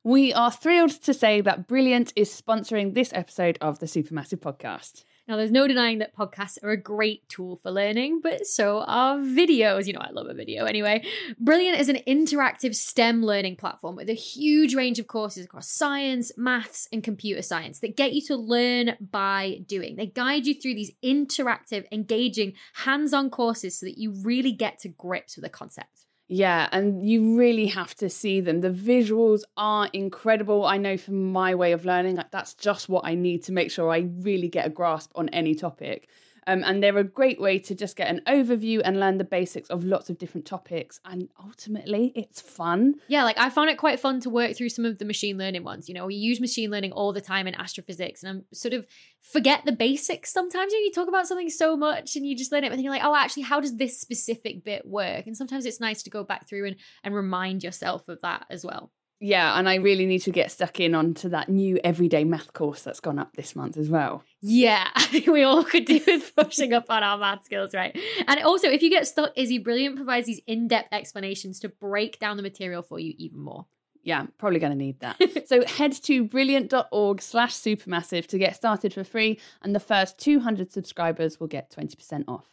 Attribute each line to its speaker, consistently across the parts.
Speaker 1: We are thrilled to say that Brilliant is sponsoring this episode of the Supermassive Podcast.
Speaker 2: Now, there's no denying that podcasts are a great tool for learning, but so are videos. You know, I love a video anyway. Brilliant is an interactive STEM learning platform with a huge range of courses across science, maths, and computer science that get you to learn by doing. They guide you through these interactive, engaging, hands-on courses so that you really get to grips with a concept.
Speaker 1: Yeah, and you really have to see them. The visuals are incredible. I know from my way of learning, that's just what I need to make sure I really get a grasp on any topic. And they're a great way to just get an overview and learn the basics of lots of different topics. And ultimately, it's fun.
Speaker 2: Yeah, like I found it quite fun to work through some of the machine learning ones. You know, we use machine learning all the time in astrophysics, and I'm sort of forget the basics sometimes. You know, you talk about something so much and you just learn it, and you're like, oh, actually, how does this specific bit work? And sometimes it's nice to go back through and remind yourself of that as well.
Speaker 1: Yeah, and I really need to get stuck in onto that new everyday math course that's gone up this month as well.
Speaker 2: Yeah, I think we all could do with brushing up on our math skills, right? And also, if you get stuck, Izzy Brilliant provides these in-depth explanations to break down the material for you even more.
Speaker 1: Yeah, probably going to need that. So head to brilliant.org/supermassive to get started for free, and the first 200 subscribers will get 20% off.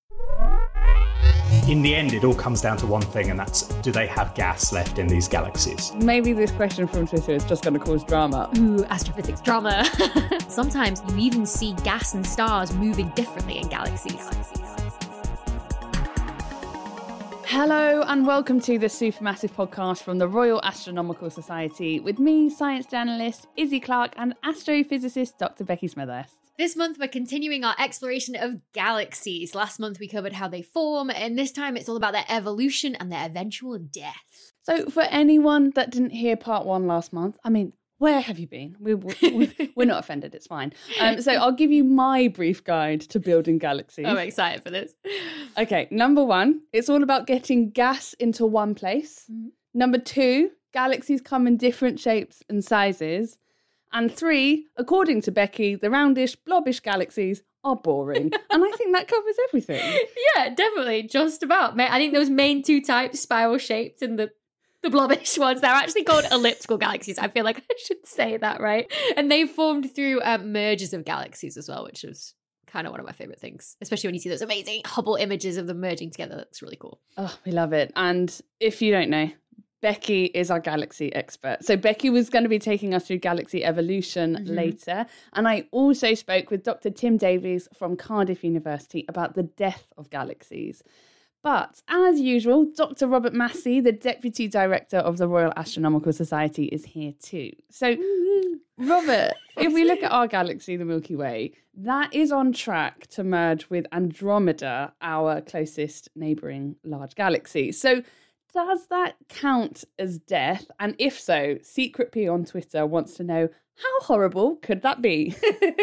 Speaker 3: In the end, it all comes down to one thing, and that's, do they have gas left in these galaxies?
Speaker 1: Maybe this question from Twitter is just going to cause drama.
Speaker 2: Ooh, astrophysics drama. Sometimes you even see gas and stars moving differently in galaxies.
Speaker 1: Hello and welcome to the Supermassive Podcast from the Royal Astronomical Society with me, science journalist Izzy Clark, and astrophysicist Dr. Becky Smethurst.
Speaker 2: This month, we're continuing our exploration of galaxies. Last month, we covered how they form, and this time it's all about their evolution and their eventual death.
Speaker 1: So for anyone that didn't hear part one last month, I mean, where have you been? We're not offended, it's fine. So I'll give you my brief guide to building galaxies.
Speaker 2: I'm excited for this.
Speaker 1: Okay, number one, it's all about getting gas into one place. Mm-hmm. Number two, galaxies come in different shapes and sizes. And three, according to Becky, the roundish, blobbish galaxies are boring. And I think that covers everything.
Speaker 2: Yeah, definitely. Just about. I think those main two types, spiral-shaped and the blobbish ones, they're actually called elliptical galaxies. I feel like I should say that, right? And they formed through mergers of galaxies as well, which is kind of one of my favourite things, especially when you see those amazing Hubble images of them merging together. That's really cool.
Speaker 1: Oh, we love it. And if you don't know, Becky is our galaxy expert. So Becky was going to be taking us through galaxy evolution later. And I also spoke with Dr. Tim Davies from Cardiff University about the death of galaxies. But as usual, Dr. Robert Massey, the Deputy Director of the Royal Astronomical Society, is here too. So Robert, if we look at our galaxy, the Milky Way, that is on track to merge with Andromeda, our closest neighbouring large galaxy. So does that count as death? And if so, Secret P on Twitter wants to know, how horrible could that be?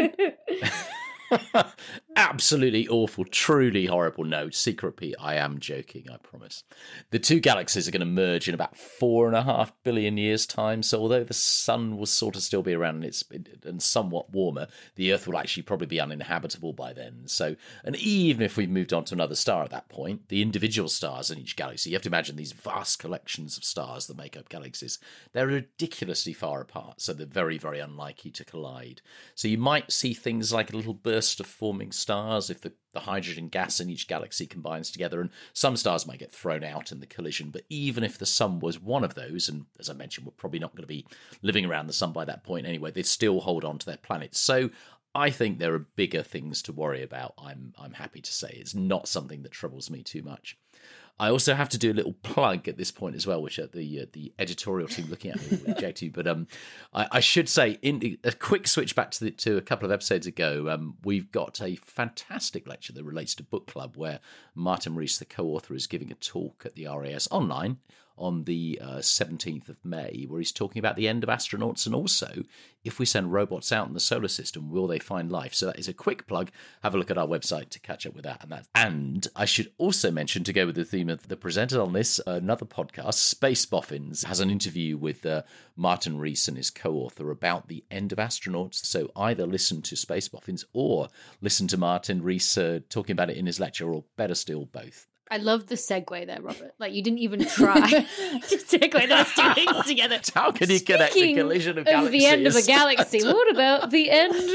Speaker 4: Absolutely awful, truly horrible. No, Secret P, I am joking, I promise. The two galaxies are going to merge in about 4.5 billion years' time. So although the sun will sort of still be around and somewhat warmer, the Earth will actually probably be uninhabitable by then. So, and even if we've moved on to another star at that point, the individual stars in each galaxy, you have to imagine these vast collections of stars that make up galaxies, they're ridiculously far apart. So they're very, very unlikely to collide. So you might see things like a little burst of forming stars if the hydrogen gas in each galaxy combines together, and some stars might get thrown out in the collision. But even if the sun was one of those, and as I mentioned, we're probably not going to be living around the sun by that point anyway, they still hold on to their planets. So I think there are bigger things to worry about. I'm happy to say it's not something that troubles me too much. I also have to do a little plug at this point as well, which the editorial team looking at me will reject to. But I should say, in a quick switch back to a couple of episodes ago, we've got a fantastic lecture that relates to book club where Martin Rees, the co-author, is giving a talk at the RAS online on the 17th of May, where he's talking about the end of astronauts and also if we send robots out in the solar system, will they find life? So that is a quick plug. Have a look at our website to catch up with that. And I should also mention, to go with the theme of the presenter on this, another podcast, Space Boffins, has an interview with Martin Rees and his co-author about the end of astronauts. So either listen to Space Boffins or listen to Martin Rees talking about it in his lecture, or better still, both.
Speaker 2: I love the segue there, Robert. Like, you didn't even try to segue those two things together.
Speaker 4: How can you connect the collision of galaxies?
Speaker 2: The end of a galaxy. What about the end of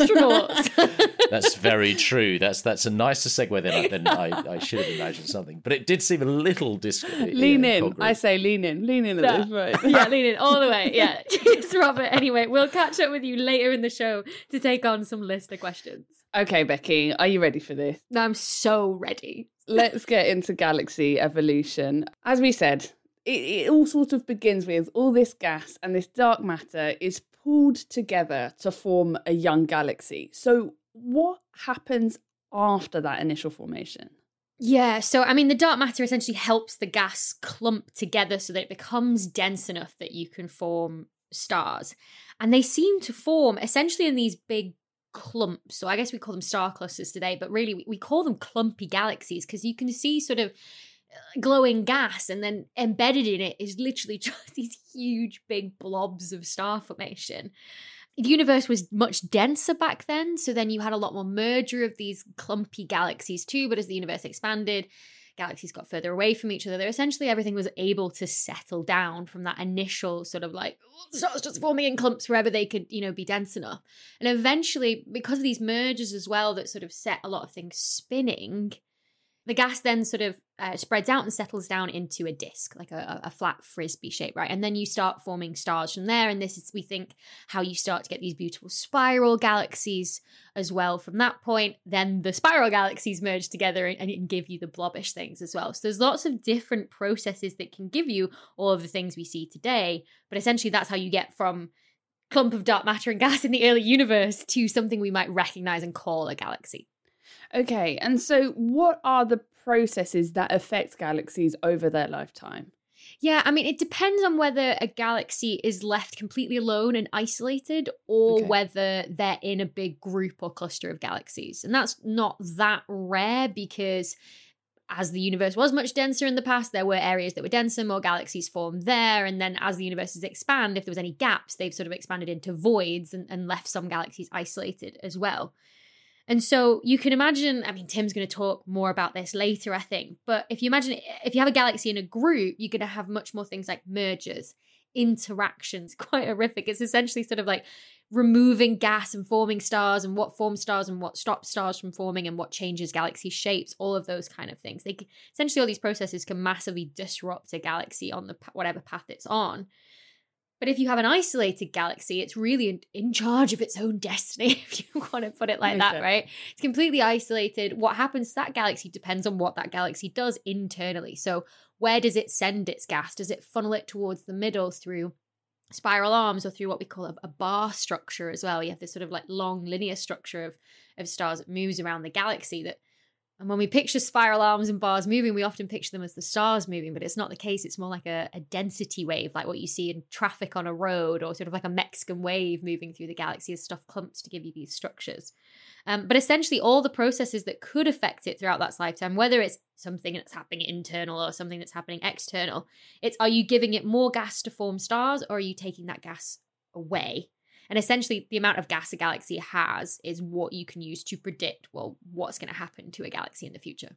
Speaker 2: astronauts?
Speaker 4: That's very true. That's a nicer segue than I should have imagined something. But it did seem a little
Speaker 1: lean in.
Speaker 4: congruent.
Speaker 1: I say lean in at this point.
Speaker 2: Yeah, lean in all the way. Yeah. Cheers, Robert. Anyway, we'll catch up with you later in the show to take on some listener questions.
Speaker 1: Okay, Becky, are you ready for this?
Speaker 2: I'm so ready.
Speaker 1: Let's get into galaxy evolution. As we said, it all sort of begins with all this gas and this dark matter is pulled together to form a young galaxy. So what happens after that initial formation?
Speaker 2: Yeah, so I mean, the dark matter essentially helps the gas clump together so that it becomes dense enough that you can form stars. And they seem to form essentially in these big clumps. So I guess we call them star clusters today, but really we call them clumpy galaxies because you can see sort of glowing gas, and then embedded in it is literally just these huge big blobs of star formation. The universe was much denser back then, so then you had a lot more merger of these clumpy galaxies too, but as the universe expanded, galaxies got further away from each other. Essentially, everything was able to settle down from that initial sort of like stars just forming in clumps wherever they could, be dense enough. And eventually, because of these mergers as well that sort of set a lot of things spinning, the gas then sort of spreads out and settles down into a disk, like a flat frisbee shape, right? And then you start forming stars from there. And this is, we think, how you start to get these beautiful spiral galaxies as well from that point. Then the spiral galaxies merge together and it can give you the blobbish things as well. So there's lots of different processes that can give you all of the things we see today. But essentially, that's how you get from clump of dark matter and gas in the early universe to something we might recognize and call a galaxy.
Speaker 1: Okay, and so what are the processes that affect galaxies over their lifetime?
Speaker 2: Yeah, I mean, it depends on whether a galaxy is left completely alone and isolated or whether they're in a big group or cluster of galaxies. And that's not that rare because as the universe was much denser in the past, there were areas that were denser, more galaxies formed there. And then as the universes expand, if there was any gaps, they've sort of expanded into voids and left some galaxies isolated as well. And so you can imagine, I mean, Tim's going to talk more about this later, I think, but if you imagine, if you have a galaxy in a group, you're going to have much more things like mergers, interactions, quite horrific. It's essentially sort of like removing gas and forming stars and what forms stars and what stops stars from forming and what changes galaxy shapes, all of those kind of things. Essentially, all these processes can massively disrupt a galaxy on the whatever path it's on. But if you have an isolated galaxy, it's really in charge of its own destiny, if you want to put it like that, right? It's completely isolated. What happens to that galaxy depends on what that galaxy does internally. So where does it send its gas? Does it funnel it towards the middle through spiral arms or through what we call a bar structure as well? You have this sort of like long linear structure of stars that moves around the galaxy and when we picture spiral arms and bars moving, we often picture them as the stars moving, but it's not the case. It's more like a density wave, like what you see in traffic on a road, or sort of like a Mexican wave moving through the galaxy as stuff clumps to give you these structures. But essentially, all the processes that could affect it throughout that lifetime, whether it's something that's happening internal or something that's happening external, it's are you giving it more gas to form stars, or are you taking that gas away? And essentially, the amount of gas a galaxy has is what you can use to predict, well, what's going to happen to a galaxy in the future.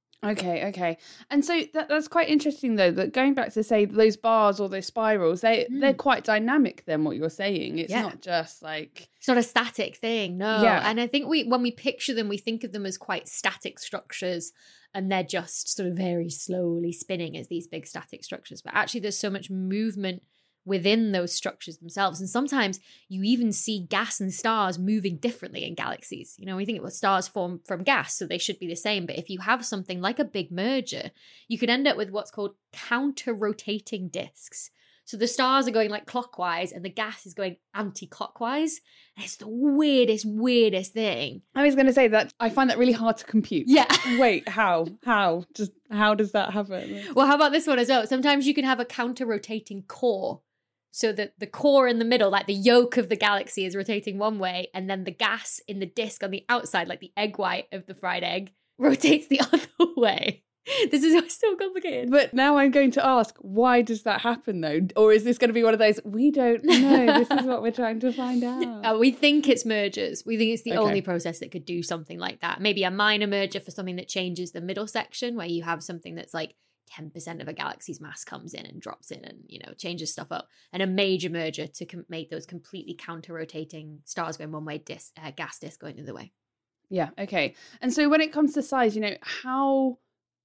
Speaker 1: Okay. And so that's quite interesting, though, that going back to, say, those bars or those spirals, they're quite dynamic then, what you're saying. It's not just like...
Speaker 2: It's not a static thing, no.
Speaker 1: Yeah.
Speaker 2: And I think when we picture them, we think of them as quite static structures, and they're just sort of very slowly spinning as these big static structures. But actually, there's so much movement within those structures themselves. And sometimes you even see gas and stars moving differently in galaxies. We think stars form from gas, so they should be the same. But if you have something like a big merger, you could end up with what's called counter-rotating disks. So the stars are going like clockwise and the gas is going anti-clockwise. And it's the weirdest thing.
Speaker 1: I was going to say that I find that really hard to compute.
Speaker 2: Yeah.
Speaker 1: Wait, how? Just how does that happen?
Speaker 2: Well, how about this one as well? Sometimes you can have a counter-rotating core. So that the core in the middle, like the yolk of the galaxy, is rotating one way, and then the gas in the disk on the outside, like the egg white of the fried egg, rotates the other way. This is so complicated.
Speaker 1: But now I'm going to ask, why does that happen though? Or is this going to be one of those, we don't know, this is what we're trying to find out?
Speaker 2: We think it's mergers. We think it's the only process that could do something like that. Maybe a minor merger for something that changes the middle section, where you have something that's like 10% of a galaxy's mass comes in and drops in and, changes stuff up. And a major merger to make those completely counter-rotating stars going one way, gas disk going the other way.
Speaker 1: Yeah, okay. And so when it comes to size, how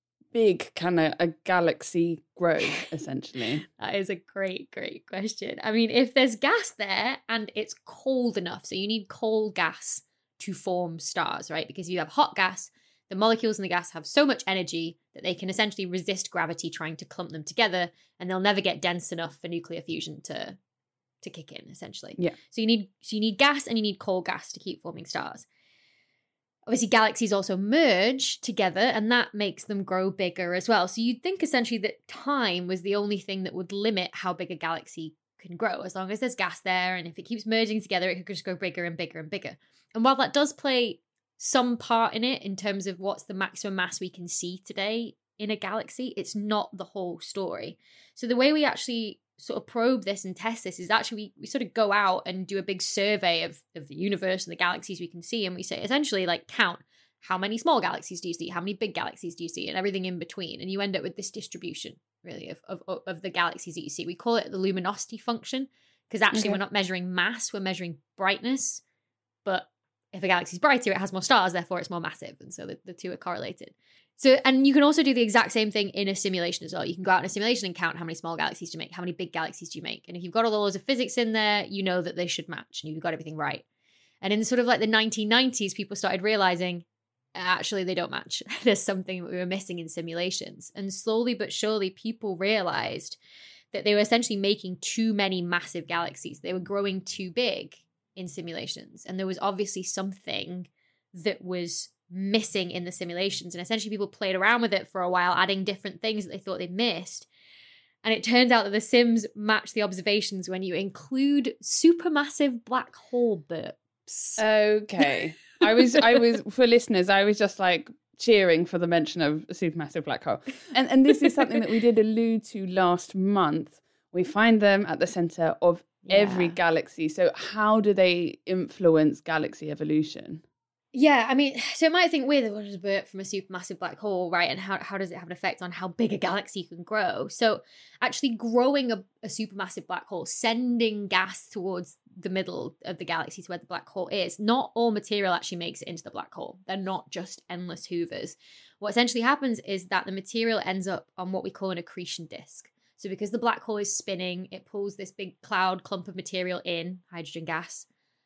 Speaker 1: big can a galaxy grow, essentially?
Speaker 2: That is a great, great question. I mean, if there's gas there and it's cold enough, so you need cold gas to form stars, right? Because you have hot gas, the molecules in the gas have so much energy that they can essentially resist gravity trying to clump them together, and they'll never get dense enough for nuclear fusion to kick in, essentially.
Speaker 1: Yeah.
Speaker 2: So you need gas and you need cold gas to keep forming stars. Obviously, galaxies also merge together, and that makes them grow bigger as well. So you'd think essentially that time was the only thing that would limit how big a galaxy can grow. As long as there's gas there, and if it keeps merging together, it could just go bigger and bigger and bigger. And while that does play some part in it in terms of what's the maximum mass we can see today in a galaxy, it's not the whole story. So the way we actually sort of probe this and test this is actually we sort of go out and do a big survey of the universe and the galaxies we can see, and we say essentially like count how many small galaxies do you see, how many big galaxies do you see, and everything in between, and you end up with this distribution really of the galaxies that you see. We call it the luminosity function, because actually we're not measuring mass, we're measuring brightness. But if a galaxy is brighter, it has more stars, therefore it's more massive, and so the two are correlated. So, and you can also do the exact same thing in a simulation as well. You can go out in a simulation and count how many small galaxies do you make, how many big galaxies do you make. And if you've got all the laws of physics in there, you know that they should match and you've got everything right. And in sort of like the 1990s, people started realizing, actually, they don't match. There's something that we were missing in simulations. And slowly but surely, people realized that they were essentially making too many massive galaxies. They were growing too big in simulations. And there was obviously something that was missing in the simulations, and essentially people played around with it for a while, adding different things that they thought they missed, and it turns out that the sims match the observations when you include supermassive black hole burps.
Speaker 1: Okay. I was for listeners, I was just like cheering for the mention of a supermassive black hole, and this is something that we did allude to last month. We find them at the center of every galaxy. So how do they influence galaxy evolution?
Speaker 2: Yeah, I mean, so it might think weird, what is a burp from a supermassive black hole, right? And how does it have an effect on how big a galaxy can grow? So actually growing a supermassive black hole, sending gas towards the middle of the galaxy to where the black hole is, not all material actually makes it into the black hole. They're not just endless hoovers. What essentially happens is that the material ends up on what we call an accretion disk. So because the black hole is spinning, it pulls this big cloud clump of material in, hydrogen gas,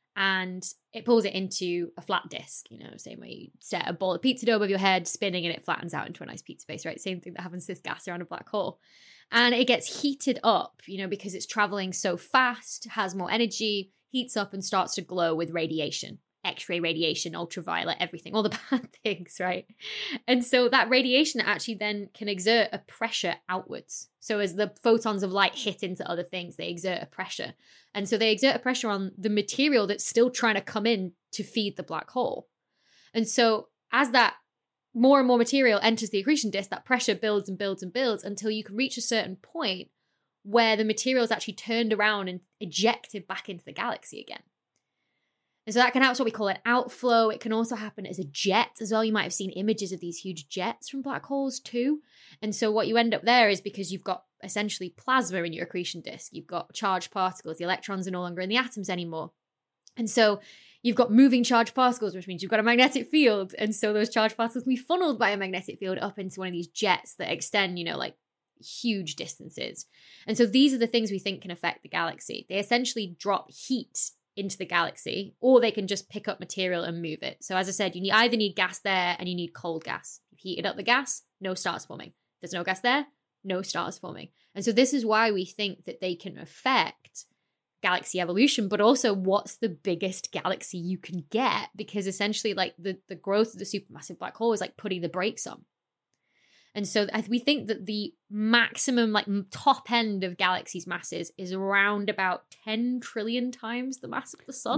Speaker 2: and it pulls it into a flat disk, same way you set a bowl of pizza dough above your head, spinning, and it flattens out into a nice pizza base, right? Same thing that happens to this gas around a black hole. And it gets heated up, because it's traveling so fast, has more energy, heats up and starts to glow with radiation. X-ray radiation, ultraviolet, everything, all the bad things, right? And so that radiation actually then can exert a pressure outwards. So as the photons of light hit into other things, they exert a pressure. And so they exert a pressure on the material that's still trying to come in to feed the black hole. And so as that more and more material enters the accretion disk, that pressure builds and builds and builds until you can reach a certain point where the material is actually turned around and ejected back into the galaxy again. And so that can happen, what we call an outflow. It can also happen as a jet as well. You might have seen images of these huge jets from black holes too. And so what you end up there is, because you've got essentially plasma in your accretion disk, you've got charged particles, the electrons are no longer in the atoms anymore. And so you've got moving charged particles, which means you've got a magnetic field. And so those charged particles can be funneled by a magnetic field up into one of these jets that extend, like huge distances. And so these are the things we think can affect the galaxy. They essentially drop heat into the galaxy, or they can just pick up material and move it. So as I said, you either need gas there and you need cold gas. You've heated up the gas, no stars forming. There's no gas there, no stars forming. And so this is why we think that they can affect galaxy evolution, but also what's the biggest galaxy you can get, because essentially like the growth of the supermassive black hole is like putting the brakes on. And so we think that the maximum, like top end of galaxies' masses is around about 10 trillion times the mass of the sun.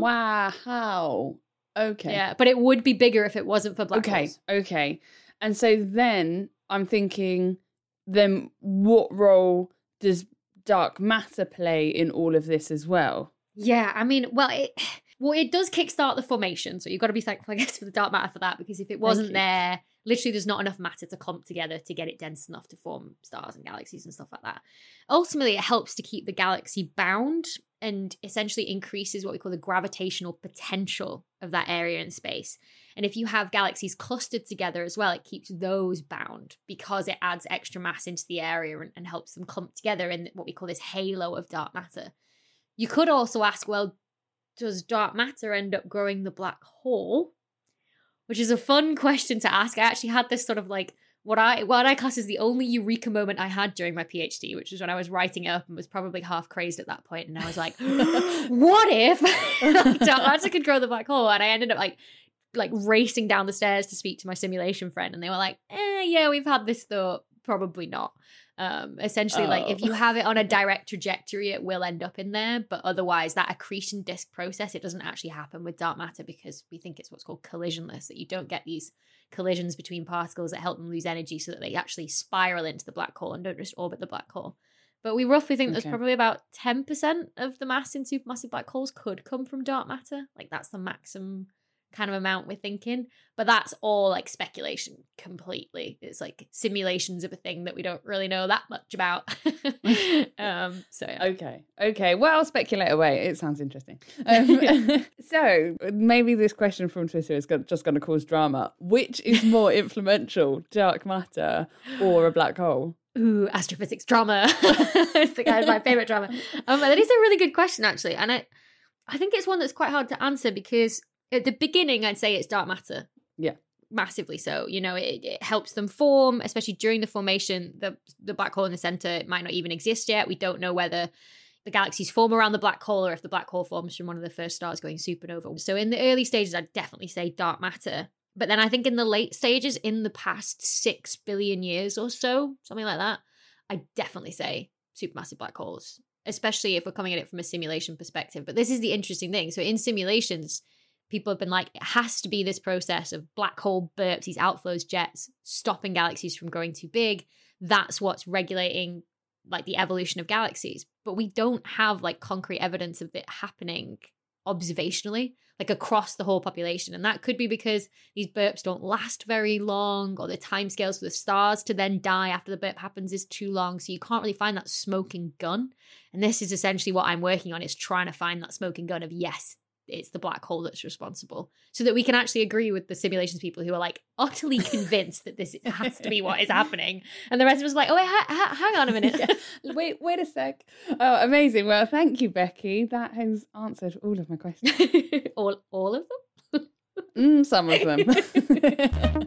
Speaker 1: Wow. Okay.
Speaker 2: Yeah, but it would be bigger if it wasn't for black holes.
Speaker 1: Okay. And so then I'm thinking, then what role does dark matter play in all of this as well?
Speaker 2: Yeah, I mean, it does kickstart the formation, so you've got to be thankful, I guess, for the dark matter for that, because if it wasn't there, literally there's not enough matter to clump together to get it dense enough to form stars and galaxies and stuff like that. Ultimately, it helps to keep the galaxy bound and essentially increases what we call the gravitational potential of that area in space. And if you have galaxies clustered together as well, it keeps those bound because it adds extra mass into the area and helps them clump together in what we call this halo of dark matter. You could also ask, well, does dark matter end up growing the black hole? Which is a fun question to ask. I actually had this sort of like what I class as the only eureka moment I had during my PhD, which was when I was writing it up and was probably half crazed at that point. And I was like, what if dark matter could grow the black hole? And I ended up like racing down the stairs to speak to my simulation friend. And they were like, yeah, we've had this thought. Probably not. Essentially, like if you have it on a direct trajectory, it will end up in there. But otherwise, that accretion disk process, it doesn't actually happen with dark matter because we think it's what's called collisionless, that you don't get these collisions between particles that help them lose energy so that they actually spiral into the black hole and don't just orbit the black hole. But we roughly think there's probably about 10% of the mass in supermassive black holes could come from dark matter. Like that's the maximum kind of amount we're thinking, but that's all like speculation completely. It's like simulations of a thing that we don't really know that much about. So yeah. Okay, well, I'll speculate away. It sounds interesting.
Speaker 1: So maybe this question from Twitter is just going to cause drama. Which is more influential, dark matter or a black hole?
Speaker 2: Ooh, astrophysics drama. It's my favorite drama. That is a really good question, actually, and I think it's one that's quite hard to answer because at the beginning, I'd say it's dark matter.
Speaker 1: Yeah.
Speaker 2: Massively so. You know, it helps them form, especially during the formation. The black hole in the center might not even exist yet. We don't know whether the galaxies form around the black hole or if the black hole forms from one of the first stars going supernova. So in the early stages, I'd definitely say dark matter. But then I think in the late stages, in the past 6 billion years or so, something like that, I definitely say supermassive black holes, especially if we're coming at it from a simulation perspective. But this is the interesting thing. So in simulations, people have been like, it has to be this process of black hole burps, these outflows, jets, stopping galaxies from growing too big. That's what's regulating like the evolution of galaxies. But we don't have like concrete evidence of it happening observationally, like across the whole population. And that could be because these burps don't last very long, or the timescales for the stars to then die after the burp happens is too long. So you can't really find that smoking gun. And this is essentially what I'm working on, is trying to find that smoking gun of, yes, it's the black hole that's responsible, so that we can actually agree with the simulations people who are like utterly convinced that this has to be what is happening, and the rest of us are like, oh wait, hang on a minute.
Speaker 1: Yeah. Wait a sec. Oh, amazing. Well, thank you, Becky. That has answered all of my questions.
Speaker 2: all of them?
Speaker 1: Some of them.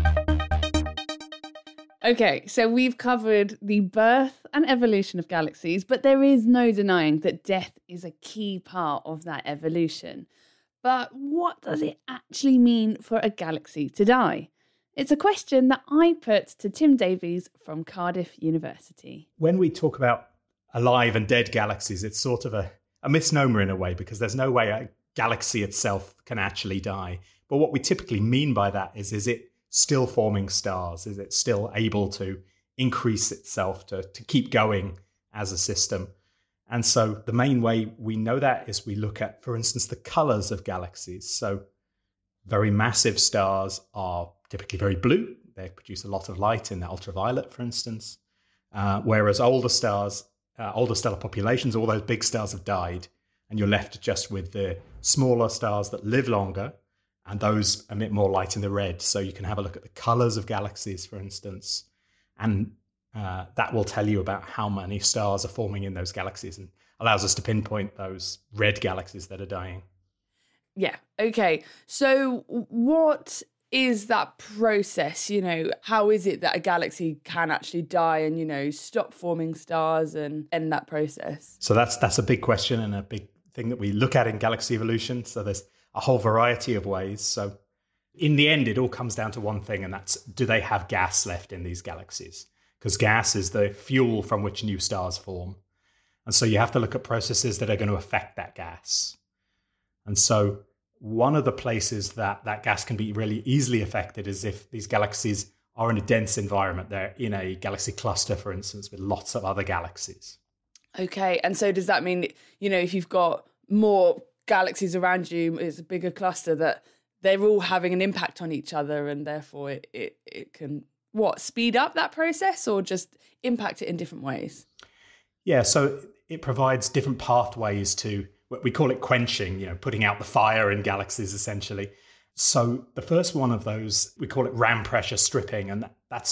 Speaker 1: Okay, so we've covered the birth and evolution of galaxies, but there is no denying that death is a key part of that evolution. But what does it actually mean for a galaxy to die? It's a question that I put to Tim Davies from Cardiff University.
Speaker 3: When we talk about alive and dead galaxies, it's sort of a misnomer in a way, because there's no way a galaxy itself can actually die. But what we typically mean by that is it still forming stars? Is it still able to increase itself to keep going as a system? And so the main way we know that is we look at, for instance, the colors of galaxies. So very massive stars are typically very blue. They produce a lot of light in the ultraviolet, for instance. Whereas older stars, older stellar populations, all those big stars have died, and you're left just with the smaller stars that live longer, and those emit more light in the red. So you can have a look at the colors of galaxies, for instance, and that will tell you about how many stars are forming in those galaxies and allows us to pinpoint those red galaxies that are dying.
Speaker 1: Yeah, okay. So what is that process? You know, how is it that a galaxy can actually die and, you know, stop forming stars and end that process?
Speaker 3: So that's a big question and a big thing that we look at in galaxy evolution. So there's a whole variety of ways. So in the end, it all comes down to one thing, and that's, do they have gas left in these galaxies? Because gas is the fuel from which new stars form. And so you have to look at processes that are going to affect that gas. And so one of the places that gas can be really easily affected is if these galaxies are in a dense environment. They're in a galaxy cluster, for instance, with lots of other galaxies.
Speaker 1: Okay, and so does that mean, if you've got more galaxies around you, it's a bigger cluster, that they're all having an impact on each other, and therefore it can, speed up that process or just impact it in different ways?
Speaker 3: Yeah, so it provides different pathways to, what we call it quenching, putting out the fire in galaxies, essentially. So the first one of those, we call it ram pressure stripping, and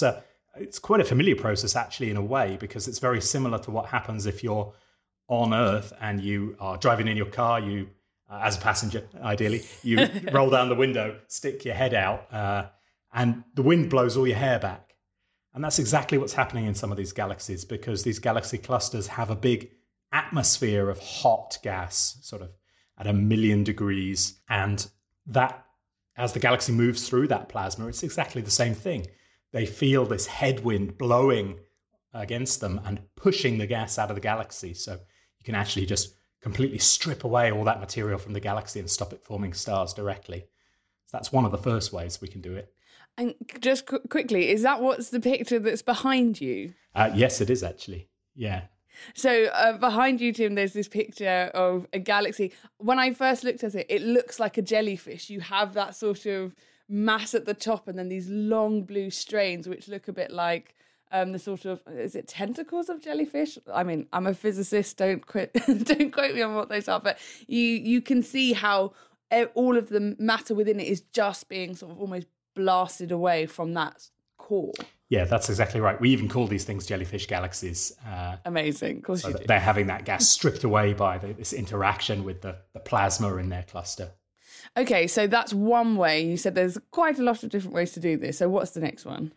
Speaker 3: it's quite a familiar process, actually, in a way, because it's very similar to what happens if you're on Earth and you are driving in your car, you, as a passenger, ideally, you roll down the window, stick your head out, and the wind blows all your hair back. And that's exactly what's happening in some of these galaxies, because these galaxy clusters have a big atmosphere of hot gas, sort of at 1 million degrees. And that, as the galaxy moves through that plasma, it's exactly the same thing. They feel this headwind blowing against them and pushing the gas out of the galaxy. So you can actually just completely strip away all that material from the galaxy and stop it forming stars directly. So that's one of the first ways we can do it.
Speaker 1: And just quickly, is that what's the picture that's behind you?
Speaker 3: Yes, it is actually. Yeah.
Speaker 1: So behind you, Tim, there's this picture of a galaxy. When I first looked at it, it looks like a jellyfish. You have that sort of mass at the top and then these long blue strains, which look a bit like the sort of, is it tentacles of jellyfish? I mean, I'm a physicist, don't quote me on what those are, but you can see how all of the matter within it is just being sort of almost blasted away from that core.
Speaker 3: Yeah, that's exactly right. We even call these things jellyfish galaxies.
Speaker 1: Amazing. Of course
Speaker 3: so
Speaker 1: you do.
Speaker 3: They're having that gas stripped away by this interaction with the plasma in their cluster.
Speaker 1: Okay, so that's one way. You said there's quite a lot of different ways to do this. So what's the next one?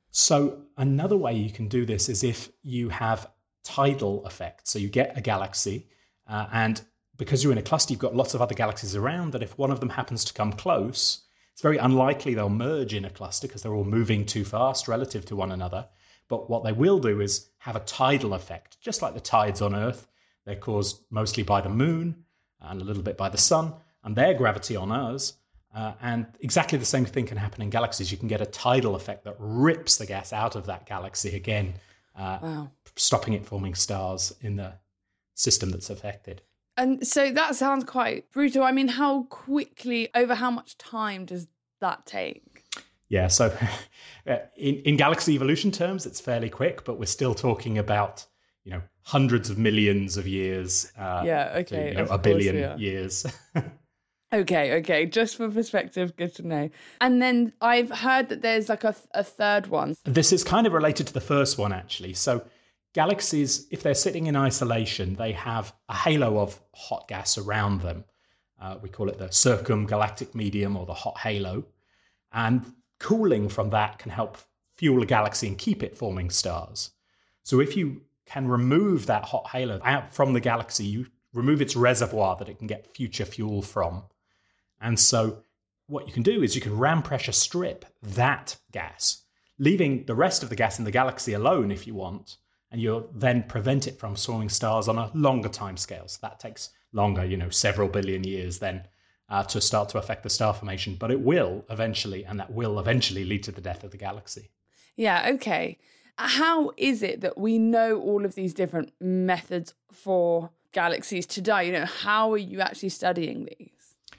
Speaker 3: So another way you can do this is if you have tidal effect. So you get a galaxy, and because you're in a cluster, you've got lots of other galaxies around, that if one of them happens to come close, it's very unlikely they'll merge in a cluster because they're all moving too fast relative to one another. But what they will do is have a tidal effect, just like the tides on Earth. They're caused mostly by the moon and a little bit by the sun and their gravity on ours. And exactly the same thing can happen in galaxies. You can get a tidal effect that rips the gas out of that galaxy again, stopping it forming stars in the system that's affected.
Speaker 1: And so that sounds quite brutal. I mean, how quickly, over how much time does that take?
Speaker 3: Yeah, so in galaxy evolution terms, it's fairly quick, but we're still talking about, hundreds of millions of years. To, a billion years.
Speaker 1: Okay. Just for perspective, good to know. And then I've heard that there's like a third one.
Speaker 3: This is kind of related to the first one, actually. So galaxies, if they're sitting in isolation, they have a halo of hot gas around them. We call it the circumgalactic medium or the hot halo. And cooling from that can help fuel a galaxy and keep it forming stars. So if you can remove that hot halo out from the galaxy, you remove its reservoir that it can get future fuel from. And so what you can do is you can ram pressure strip that gas, leaving the rest of the gas in the galaxy alone if you want, and you'll then prevent it from forming stars on a longer time scale. So that takes longer, several billion years then to start to affect the star formation. But it will eventually, and that will eventually lead to the death of the galaxy.
Speaker 1: Yeah, okay. How is it that we know all of these different methods for galaxies to die? How are you actually studying these?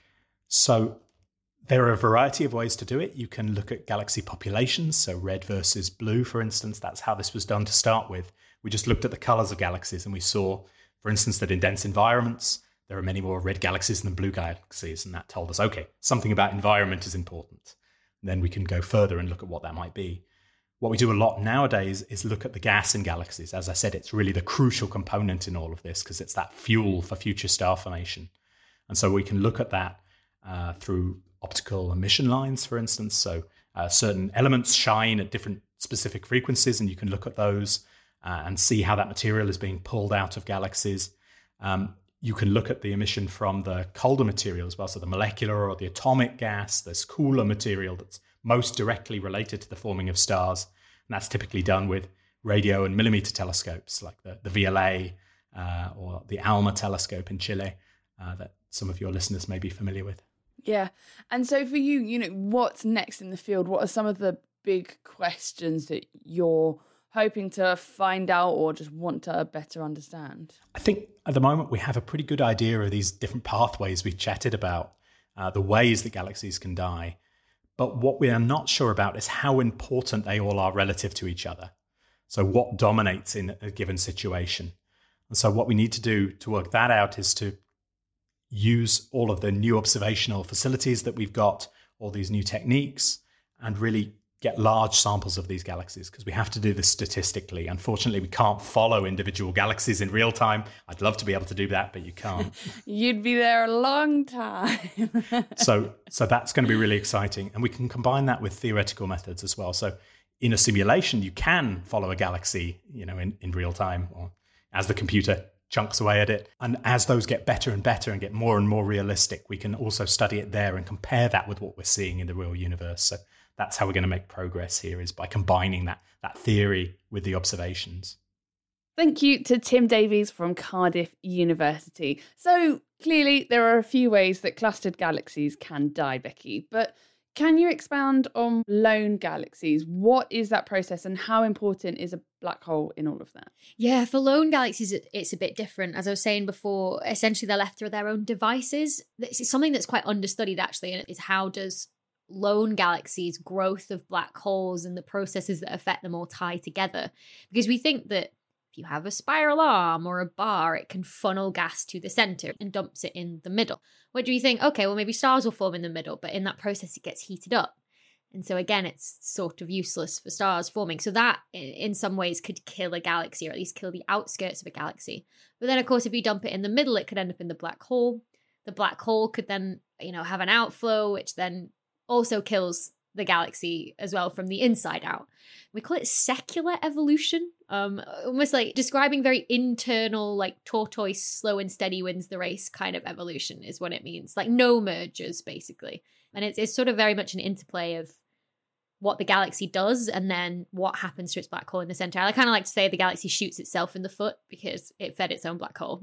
Speaker 3: So there are a variety of ways to do it. You can look at galaxy populations, so red versus blue, for instance. That's how this was done to start with. We just looked at the colors of galaxies and we saw, for instance, that in dense environments, there are many more red galaxies than blue galaxies. And that told us, okay, something about environment is important. And then we can go further and look at what that might be. What we do a lot nowadays is look at the gas in galaxies. As I said, it's really the crucial component in all of this because it's that fuel for future star formation. And so we can look at that through optical emission lines, for instance. So certain elements shine at different specific frequencies, and you can look at those and see how that material is being pulled out of galaxies. You can look at the emission from the colder material as well, so the molecular or the atomic gas. There's cooler material that's most directly related to the forming of stars, and that's typically done with radio and millimeter telescopes like the VLA or the ALMA telescope in Chile that some of your listeners may be familiar with.
Speaker 1: Yeah. And so for you, what's next in the field? What are some of the big questions that you're hoping to find out or just want to better understand?
Speaker 3: I think at the moment we have a pretty good idea of these different pathways we've chatted about, the ways that galaxies can die. But what we are not sure about is how important they all are relative to each other. So what dominates in a given situation? And so what we need to do to work that out is to use all of the new observational facilities that we've got, all these new techniques, and really get large samples of these galaxies, because we have to do this statistically. Unfortunately, we can't follow individual galaxies in real time. I'd love to be able to do that, but you can't.
Speaker 1: You'd be there a long time.
Speaker 3: So that's going to be really exciting. And we can combine that with theoretical methods as well. So in a simulation, you can follow a galaxy, in real time, or as the computer chunks away at it. And as those get better and better and get more and more realistic, we can also study it there and compare that with what we're seeing in the real universe. So that's how we're going to make progress here, is by combining that theory with the observations.
Speaker 1: Thank you to Tim Davies from Cardiff University. So clearly there are a few ways that clustered galaxies can die, Becky, but can you expand on lone galaxies? What is that process and how important is a black hole in all of that?
Speaker 2: Yeah, for lone galaxies, it's a bit different. As I was saying before, essentially they're left to their own devices. It's something that's quite understudied, actually, and is how does lone galaxies' growth of black holes and the processes that affect them all tie together? Because we think that if you have a spiral arm or a bar, it can funnel gas to the center and dumps it in the middle. What do you think? Okay, well, maybe stars will form in the middle, but in that process, it gets heated up. And so again, it's sort of useless for stars forming. So that in some ways could kill a galaxy, or at least kill the outskirts of a galaxy. But then, of course, if you dump it in the middle, it could end up in the black hole. The black hole could then, have an outflow, which then also kills the galaxy as well from the inside out. We call it secular evolution, almost like describing very internal, like tortoise, slow and steady wins the race kind of evolution is what it means. Like no mergers, basically. And it's sort of very much an interplay of what the galaxy does and then what happens to its black hole in the center. I kind of like to say the galaxy shoots itself in the foot because it fed its own black hole.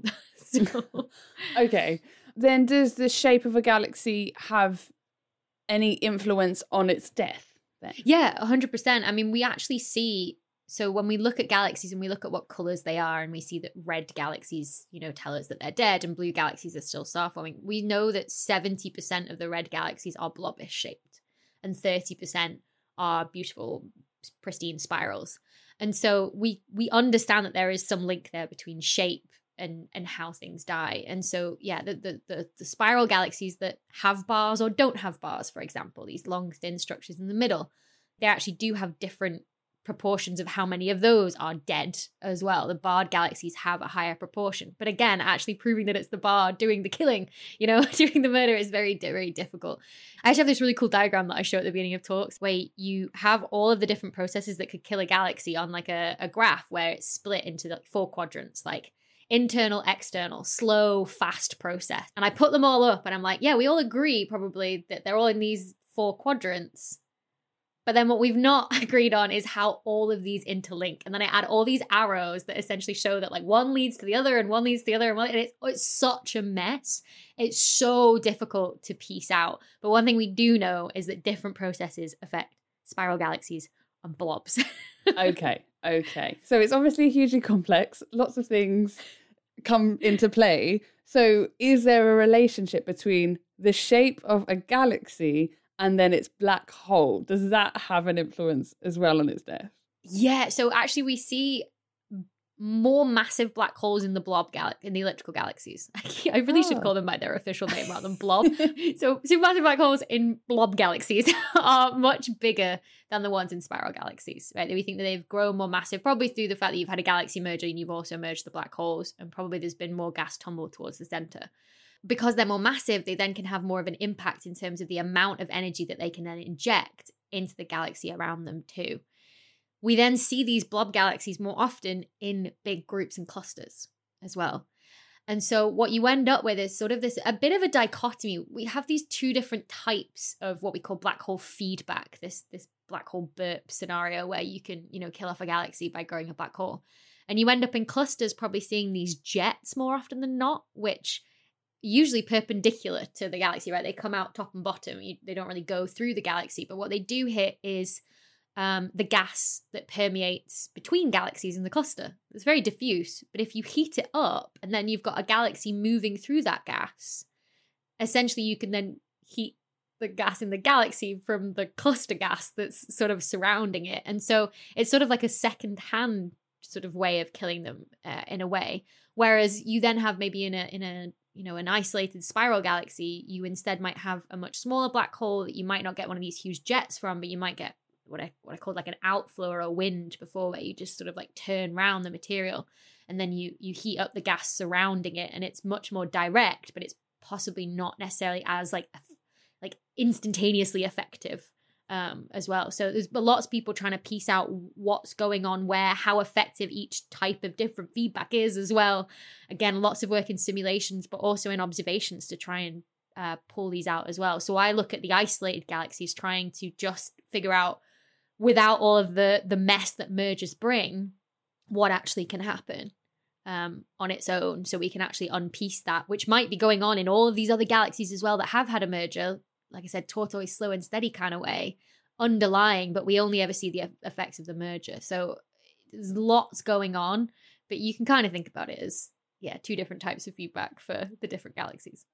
Speaker 1: Okay. Then does the shape of a galaxy have any influence on its death then?
Speaker 2: Yeah, 100%. I mean, we actually see, so when we look at galaxies and we look at what colors they are, and we see that red galaxies, tell us that they're dead, and blue galaxies are still star forming, we know that 70% of the red galaxies are blobbish shaped and 30% are beautiful, pristine spirals. And so we understand that there is some link there between shape and how things die. And so, yeah, the spiral galaxies that have bars or don't have bars, for example, these long, thin structures in the middle, they actually do have different proportions of how many of those are dead as well. The barred galaxies have a higher proportion. But again, actually proving that it's the bar doing the killing, doing the murder is very, very difficult. I actually have this really cool diagram that I show at the beginning of talks where you have all of the different processes that could kill a galaxy on like a graph where it's split into like 4 quadrants, like internal, external, slow, fast process. And I put them all up and I'm like, yeah, we all agree probably that they're all in these 4 quadrants. But then what we've not agreed on is how all of these interlink. And then I add all these arrows that essentially show that like one leads to the other and one leads to the other. And it's such a mess. It's so difficult to piece out. But one thing we do know is that different processes affect spiral galaxies and blobs.
Speaker 1: Okay. So it's obviously hugely complex. Lots of things come into play. So is there a relationship between the shape of a galaxy and then its black hole? Does that have an influence as well on its death? Yeah,
Speaker 2: so actually we see more massive black holes in the in the elliptical galaxies. I really should call them by their official name rather than blob. So supermassive black holes in blob galaxies are much bigger than the ones in spiral galaxies, right? We think that they've grown more massive, probably through the fact that you've had a galaxy merger and you've also merged the black holes, and probably there's been more gas tumble towards the center. Because they're more massive, they then can have more of an impact in terms of the amount of energy that they can then inject into the galaxy around them too. We then see these blob galaxies more often in big groups and clusters as well. And so what you end up with is sort of a bit of a dichotomy. We have these 2 different types of what we call black hole feedback, this black hole burp scenario where you can, kill off a galaxy by growing a black hole. And you end up in clusters probably seeing these jets more often than not, which usually perpendicular to the galaxy, right? They come out top and bottom. They don't really go through the galaxy, but what they do hit is the gas that permeates between galaxies in the cluster. It's very diffuse, but if you heat it up and then you've got a galaxy moving through that gas, essentially you can then heat the gas in the galaxy from the cluster gas that's sort of surrounding it. And so it's sort of like a second-hand sort of way of killing them in a way. Whereas you then have maybe in a an isolated spiral galaxy, you instead might have a much smaller black hole that you might not get one of these huge jets from, but you might get what I called like an outflow or a wind before, where you just sort of like turn round the material and then you heat up the gas surrounding it, and it's much more direct, but it's possibly not necessarily as like instantaneously effective as well. So there's lots of people trying to piece out what's going on where, how effective each type of different feedback is as well. Again, lots of work in simulations, but also in observations to try and pull these out as well. So I look at the isolated galaxies, trying to just figure out, without all of the mess that mergers bring, what actually can happen on its own, so we can actually unpiece that, which might be going on in all of these other galaxies as well that have had a merger, like I said, tortoise slow and steady kind of way, underlying, but we only ever see the effects of the merger. So there's lots going on, but you can kind of think about it as, two different types of feedback for the different galaxies.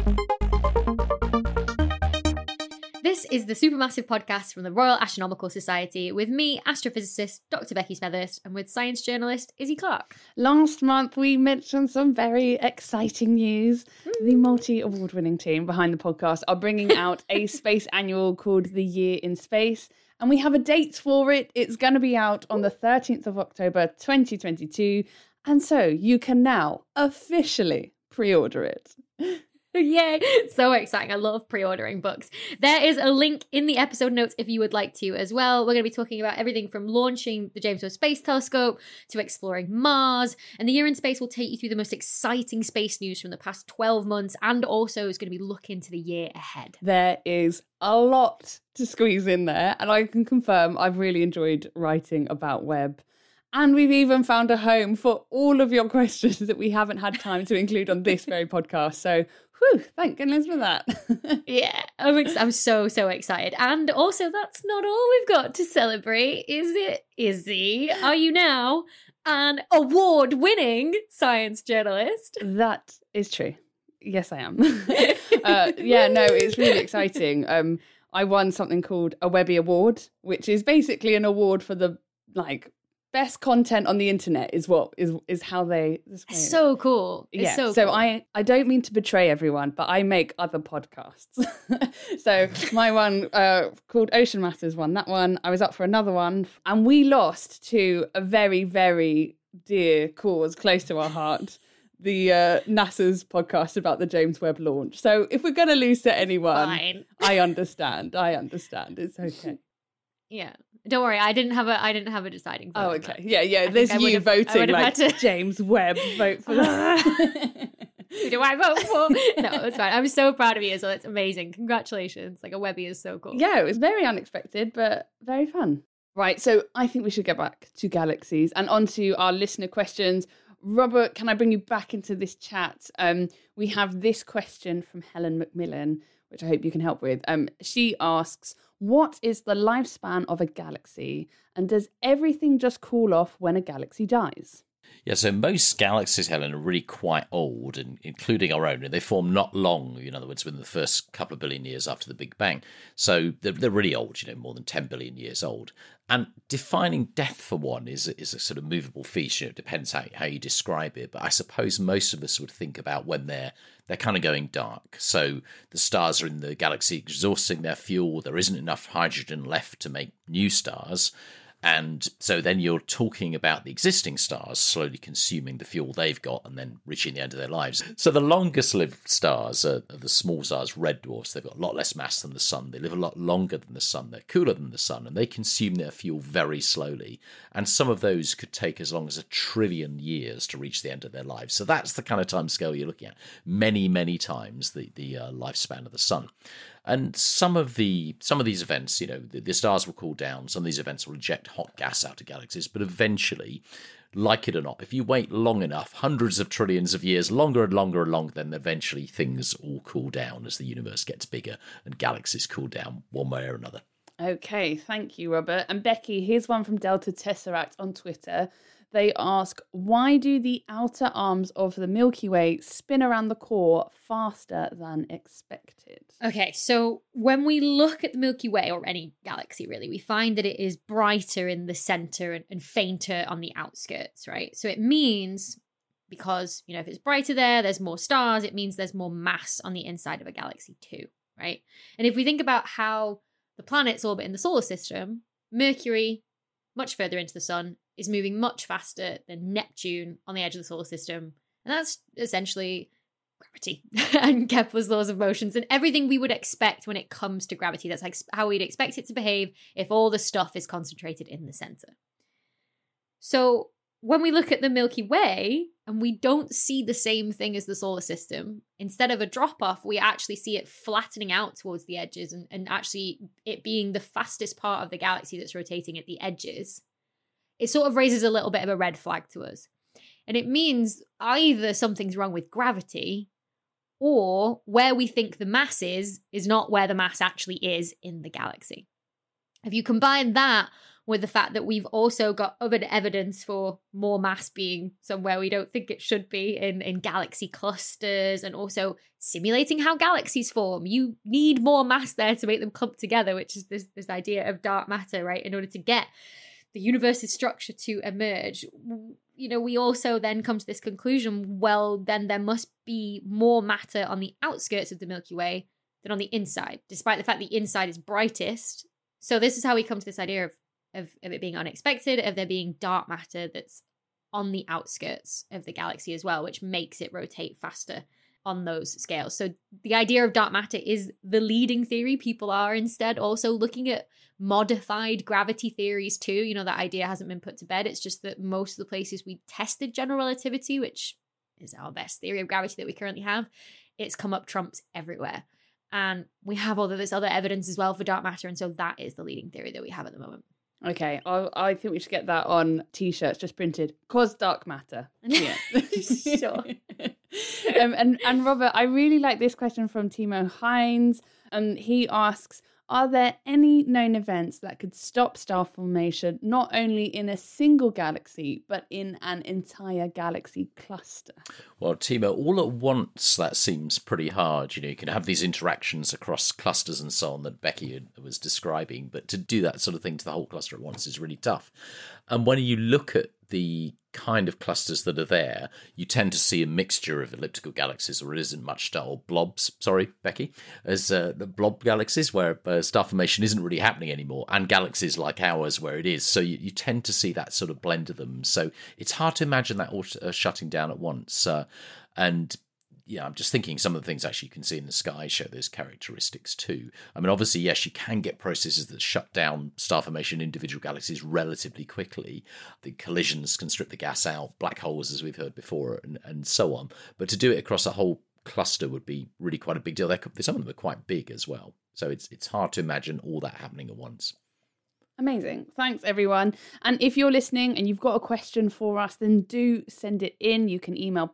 Speaker 2: This is the Supermassive podcast from the Royal Astronomical Society with me, astrophysicist Dr. Becky Smethurst, and with science journalist Izzy Clark.
Speaker 1: Last month, we mentioned some very exciting news. The multi-award-winning team behind the podcast are bringing out a space annual called The Year in Space, and we have a date for it. It's going to be out on the 13th of October, 2022, and so you can now officially pre-order it.
Speaker 2: Yay! So exciting. I love pre-ordering books. There is a link in the episode notes if you would like to as well. We're going to be talking about everything from launching the James Webb Space Telescope to exploring Mars. And The Year in Space will take you through the most exciting space news from the past 12 months, and also is going to be looking to the year ahead.
Speaker 1: There is a lot to squeeze in there, and I can confirm I've really enjoyed writing about Webb. And we've even found a home for all of your questions that we haven't had time to include on this very podcast. So, thank goodness for that.
Speaker 2: Yeah, I'm so excited. And also, that's not all we've got to celebrate, is it, Izzy? Are you now an award-winning science journalist?
Speaker 1: That is true. Yes, I am. It's really exciting. I won something called a Webby Award, which is basically an award for the best content on the internet is how they describe it.
Speaker 2: So cool. It's so cool.
Speaker 1: I don't mean to betray everyone, but I make other podcasts. So my one called Ocean Matters won that one. I was up for another one, and we lost to a very, very dear cause close to our heart, the NASA's podcast about the James Webb launch. So if we're going to lose to anyone,
Speaker 2: fine.
Speaker 1: I understand. It's okay.
Speaker 2: Yeah. Don't worry, I didn't have a deciding vote.
Speaker 1: Oh, okay. Yeah. There's you voting like James Webb, vote for that.
Speaker 2: Who do I vote for? No, it's fine. I'm so proud of you, so it's amazing. Congratulations. Like, a Webby is so cool.
Speaker 1: Yeah, it was very unexpected, but very fun. Right, so I think we should get back to galaxies and onto our listener questions. Robert, can I bring you back into this chat? We have this question from Helen McMillan, which I hope you can help with. She asks, what is the lifespan of a galaxy? And does everything just cool off when a galaxy dies?
Speaker 4: Yeah, so most galaxies, Helen, are really quite old, and including our own. And they form not long, in other words, within the first couple of billion years after the Big Bang. So they're really old, more than 10 billion years old. And defining death for one is a sort of movable feature. It depends how you describe it. But I suppose most of us would think about when they're kind of going dark. So the stars are in the galaxy exhausting their fuel. There isn't enough hydrogen left to make new stars. And so then you're talking about the existing stars slowly consuming the fuel they've got and then reaching the end of their lives. So the longest lived stars are the small stars, red dwarfs. They've got a lot less mass than the sun. They live a lot longer than the sun. They're cooler than the sun, and they consume their fuel very slowly. And some of those could take as long as 1 trillion years to reach the end of their lives. So that's the kind of time scale you're looking at. Many, many times the lifespan of the sun. And some of these events, the stars will cool down. Some of these events will eject hot gas out of galaxies. But eventually, like it or not, if you wait long enough, hundreds of trillions of years, longer and longer and longer, then eventually things all cool down as the universe gets bigger and galaxies cool down one way or another.
Speaker 1: Okay, thank you, Robert. And Becky, here's one from Delta Tesseract on Twitter. They ask, why do the outer arms of the Milky Way spin around the core faster than expected?
Speaker 2: Okay, so when we look at the Milky Way, or any galaxy really, we find that it is brighter in the center and fainter on the outskirts, right? So it means, because, if it's brighter there's more stars, it means there's more mass on the inside of a galaxy too, right? And if we think about how the planets orbit in the solar system, Mercury, much further into the sun, is moving much faster than Neptune on the edge of the solar system. And that's essentially gravity and Kepler's laws of motions and everything we would expect when it comes to gravity. That's like how we'd expect it to behave if all the stuff is concentrated in the center. So when we look at the Milky Way and we don't see the same thing as the solar system, instead of a drop-off, we actually see it flattening out towards the edges and actually it being the fastest part of the galaxy that's rotating at the edges. It sort of raises a little bit of a red flag to us. And it means either something's wrong with gravity or where we think the mass is not where the mass actually is in the galaxy. If you combine that with the fact that we've also got other evidence for more mass being somewhere we don't think it should be in galaxy clusters, and also simulating how galaxies form. You need more mass there to make them clump together, which is this idea of dark matter, right? In order to get the universe's structure to emerge, we also then come to this conclusion, well, then there must be more matter on the outskirts of the Milky Way than on the inside, despite the fact the inside is brightest. So this is how we come to this idea of it being unexpected, of there being dark matter that's on the outskirts of the galaxy as well, which makes it rotate faster on those scales. So the idea of dark matter is the leading theory. People are instead also looking at modified gravity theories too. That idea hasn't been put to bed. It's just that most of the places we tested general relativity, which is our best theory of gravity that we currently have, it's come up trumps everywhere. And we have all of this other evidence as well for dark matter. And so that is the leading theory that we have at the moment.
Speaker 1: Okay, I think we should get that on T-shirts, just printed, cause dark matter. Yeah.
Speaker 2: Sure.
Speaker 1: And Robert, I really like this question from Timo Hines. And he asks, are there any known events that could stop star formation not only in a single galaxy, but in an entire galaxy cluster?
Speaker 4: Well, Timo, all at once, that seems pretty hard. You can have these interactions across clusters and so on that Becky was describing, but to do that sort of thing to the whole cluster at once is really tough. And when you look at the kind of clusters that are there, you tend to see a mixture of elliptical galaxies, or it isn't much star, or blobs, sorry, Becky, as the blob galaxies where star formation isn't really happening anymore, and galaxies like ours where it is. So you tend to see that sort of blend of them. So it's hard to imagine that all shutting down at once. And yeah, I'm just thinking some of the things actually you can see in the sky show those characteristics too. I mean, obviously, yes, you can get processes that shut down star formation in individual galaxies relatively quickly. The collisions can strip the gas out, black holes, as we've heard before, and so on. But to do it across a whole cluster would be really quite a big deal. Some of them are quite big as well. So it's hard to imagine all that happening at once.
Speaker 1: Amazing. Thanks, everyone. And if you're listening and you've got a question for us, then do send it in. You can email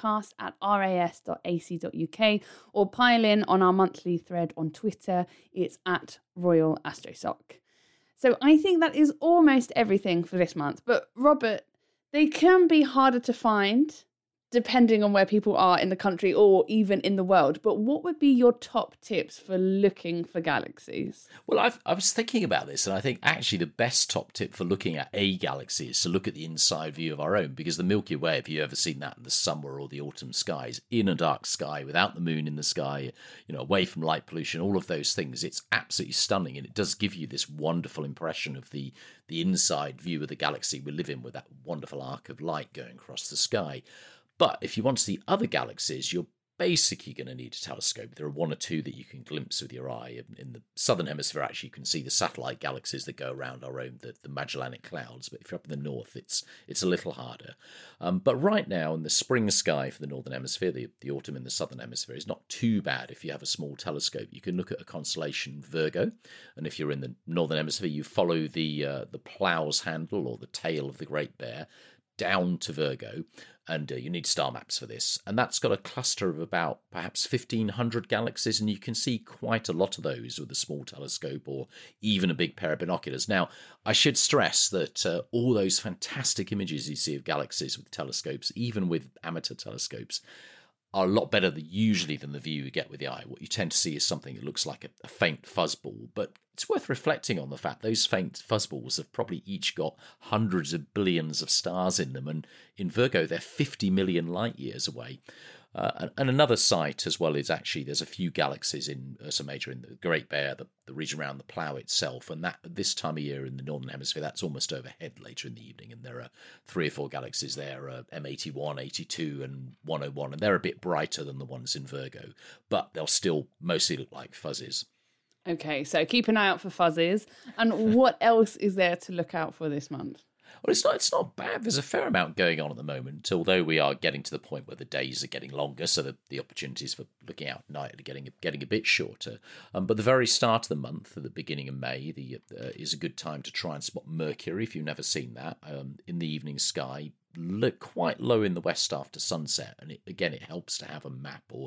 Speaker 1: podcast@ras.ac.uk or pile in on our monthly thread on Twitter. It's @RoyalAstroSoc. So I think that is almost everything for this month. But Robert, they can be harder to find depending on where people are in the country or even in the world. But what would be your top tips for looking for galaxies?
Speaker 4: Well, I was thinking about this, and I think actually the best top tip for looking at a galaxy is to look at the inside view of our own, because the Milky Way, if you've ever seen that in the summer or the autumn skies, in a dark sky, without the moon in the sky, away from light pollution, all of those things, it's absolutely stunning, and it does give you this wonderful impression of the inside view of the galaxy we live in, with that wonderful arc of light going across the sky. But if you want to see other galaxies, you're basically going to need a telescope. There are one or two that you can glimpse with your eye. In the southern hemisphere, actually, you can see the satellite galaxies that go around our own, the Magellanic Clouds. But if you're up in the north, it's a little harder. But right now, in the spring sky for the northern hemisphere, the autumn in the southern hemisphere is not too bad if you have a small telescope. You can look at a constellation Virgo, and if you're in the northern hemisphere, you follow the plough's handle or the tail of the Great Bear down to Virgo, and you need star maps for this. And that's got a cluster of about perhaps 1,500 galaxies, and you can see quite a lot of those with a small telescope or even a big pair of binoculars. Now, I should stress that all those fantastic images you see of galaxies with telescopes, even with amateur telescopes, are a lot better usually than the view you get with the eye. What you tend to see is something that looks like a faint fuzzball, but it's worth reflecting on the fact those faint fuzzballs have probably each got hundreds of billions of stars in them, and in Virgo they're 50 million light years away. And another site as well is actually there's a few galaxies in Ursa Major in the Great Bear, the region around the Plough itself, and that this time of year in the Northern Hemisphere, that's almost overhead later in the evening, and there are 3 or 4 galaxies there, M81, 82 and 101, and they're a bit brighter than the ones in Virgo, but they'll still mostly look like fuzzies.
Speaker 1: Okay, so keep an eye out for fuzzies. And what else is there to look out for this month?
Speaker 4: Well, it's not bad. There's a fair amount going on at the moment, although we are getting to the point where the days are getting longer, so that the opportunities for looking out at night are getting a bit shorter. But the very start of the month, at the beginning of May, is a good time to try and spot Mercury, if you've never seen that, in the evening sky. Look quite low in the west after sunset, and it helps to have a map or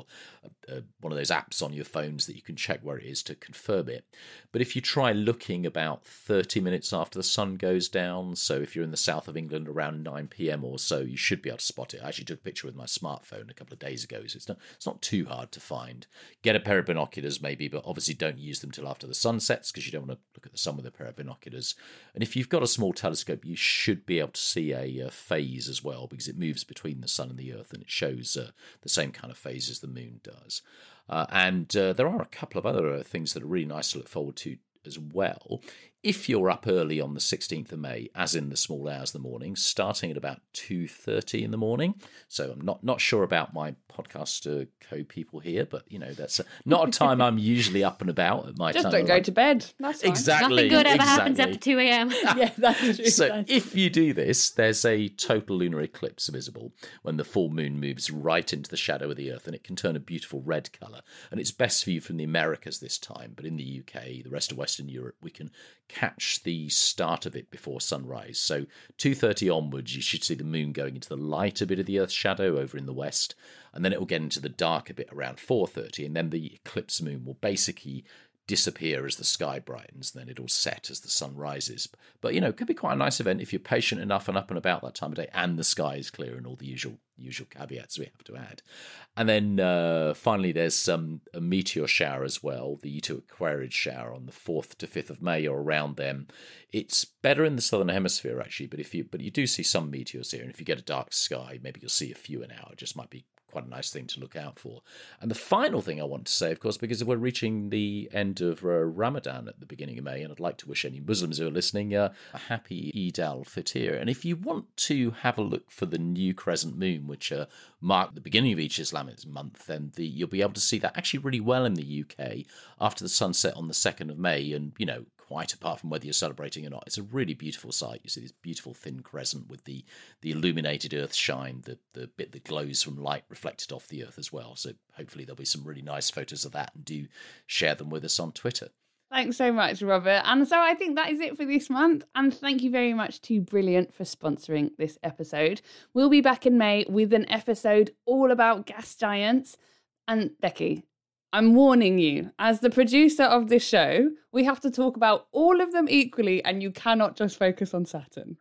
Speaker 4: one of those apps on your phones that you can check where it is to confirm it. But if you try looking about 30 minutes after the sun goes down, so if you're in the south of England around 9 p.m. or so, you should be able to spot it. I actually took a picture with my smartphone a couple of days ago, so it's not too hard to find. Get a pair of binoculars maybe, but obviously don't use them till after the sun sets, because you don't want to look at the sun with a pair of binoculars. And if you've got a small telescope, you should be able to see a phase as well, because it moves between the sun and the earth, and it shows the same kind of phase as the moon does. And there are a couple of other things that are really nice to look forward to as well. If you're up early on the 16th of May, as in the small hours of the morning, starting at about 2:30 in the morning. So I'm not sure about my podcast co-people here, but that's not a time I'm usually up and about at my time.
Speaker 1: Just don't go to bed. That's fine.
Speaker 4: Exactly.
Speaker 2: Nothing good ever happens after 2 a.m.
Speaker 1: Yeah, that's true.
Speaker 4: So if you do this, there's a total lunar eclipse visible when the full moon moves right into the shadow of the Earth, and it can turn a beautiful red colour. And it's best viewed from the Americas this time, but in the UK, the rest of Western Europe, we can catch the start of it before sunrise. So 2:30 onwards, you should see the moon going into the lighter bit of the Earth's shadow over in the west, and then it will get into the darker bit around 4:30, and then the eclipse moon will basically disappear as the sky brightens, and then it'll set as the sun rises. But it could be quite a nice event if you're patient enough and up and about that time of day, and the sky is clear, and all the usual caveats we have to add. And then finally, there's a meteor shower as well, the Ito Aquariid shower on the 4th to 5th of May or around them. It's better in the southern hemisphere actually, but you do see some meteors here, and if you get a dark sky, maybe you'll see a few an hour. It just might be quite a nice thing to look out for. And the final thing I want to say, of course, because we're reaching the end of Ramadan at the beginning of May, and I'd like to wish any Muslims who are listening a happy Eid al-Fitr. And if you want to have a look for the new crescent moon, which mark the beginning of each Islamic month, then you'll be able to see that actually really well in the UK after the sunset on the 2nd of May, and quite apart from whether you're celebrating or not, it's a really beautiful sight. You see this beautiful thin crescent with the illuminated earth shine, the bit that glows from light reflected off the earth as well. So hopefully there'll be some really nice photos of that, and do share them with us on Twitter.
Speaker 1: Thanks so much, Robert. And so I think that is it for this month. And thank you very much to Brilliant for sponsoring this episode. We'll be back in May with an episode all about gas giants. And Becky, I'm warning you, as the producer of this show, we have to talk about all of them equally, and you cannot just focus on Saturn.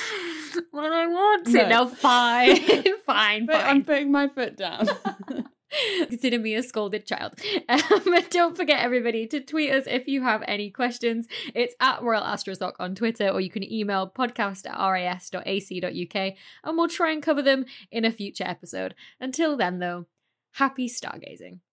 Speaker 2: Well, I want to. No, fine. fine.
Speaker 1: I'm putting my foot down.
Speaker 2: Consider me a scolded child. Don't forget, everybody, to tweet us if you have any questions. It's at Royal Astrostock on Twitter, or you can email podcast@ras.ac.uk, and we'll try and cover them in a future episode. Until then, though, happy stargazing.